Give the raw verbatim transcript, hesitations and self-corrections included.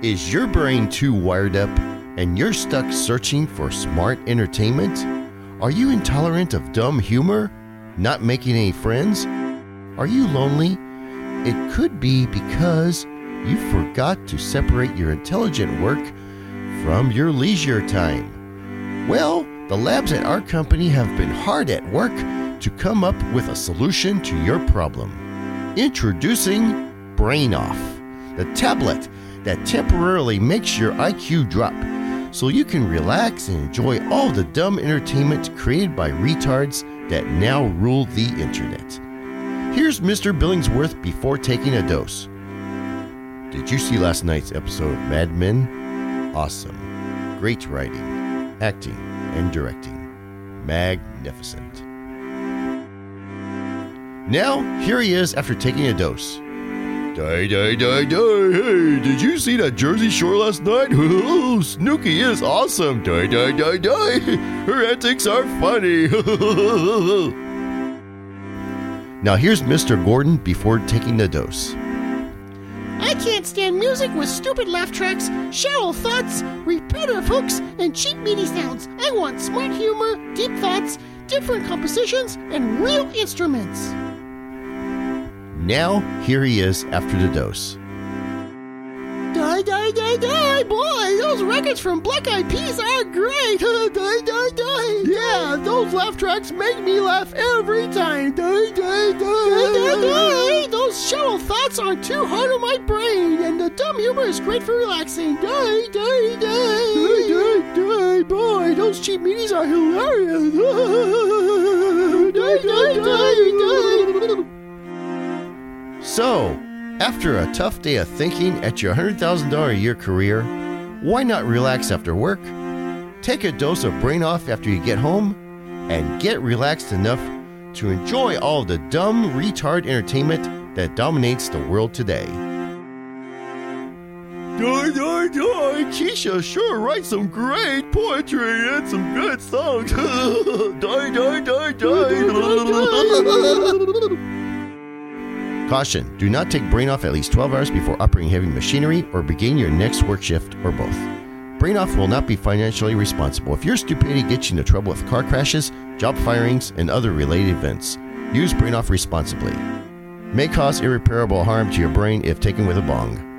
Is your brain too wired up and you're stuck searching for smart entertainment? Are you intolerant of dumb humor? Not making any friends? Are you lonely? It could be because you forgot to separate your intelligent work from your leisure time. Well, the labs at our company have been hard at work to come up with a solution to your problem. Introducing Brain Off, the tablet that temporarily makes your I Q drop so you can relax and enjoy all the dumb entertainment created by retards that now rule the internet. Here's Mister Billingsworth before taking a dose. Did you see last night's episode of Mad Men? Awesome. Great writing, acting, and directing. Magnificent. Now, here he is after taking a dose. Die, die, die, die. Hey, did you see that Jersey Shore last night? Oh, Snooki is awesome. Die, die, die, die. Her antics are funny. Now here's Mister Gordon before taking the dose. I can't stand music with stupid laugh tracks, shallow thoughts, repetitive hooks, and cheap MIDI sounds. I want smart humor, deep thoughts, different compositions, and real instruments. Now, here he is after the dose. Die, die, die, die, boy, those records from Black Eyed Peas are great. Die, die, die, yeah, those laugh tracks make me laugh every time. Die, die, die, die, die, die. Those shallow thoughts aren't too hard on my brain, and the dumb humor is great for relaxing. Die, die, die, die, die, die, boy, those cheap meetings are hilarious. Die, die, die, die. So, after a tough day of thinking at your one hundred thousand dollars a year career, why not relax after work? Take a dose of Brain Off after you get home, and get relaxed enough to enjoy all the dumb, retard entertainment that dominates the world today. Die, die, die! Keisha sure writes some great poetry and some good songs. Die, die, die, die! Caution, do not take Brain Off at least twelve hours before operating heavy machinery or beginning your next work shift or both. Brain Off will not be financially responsible if your stupidity gets you into trouble with car crashes, job firings, and other related events. Use Brain Off responsibly. May cause irreparable harm to your brain if taken with a bong.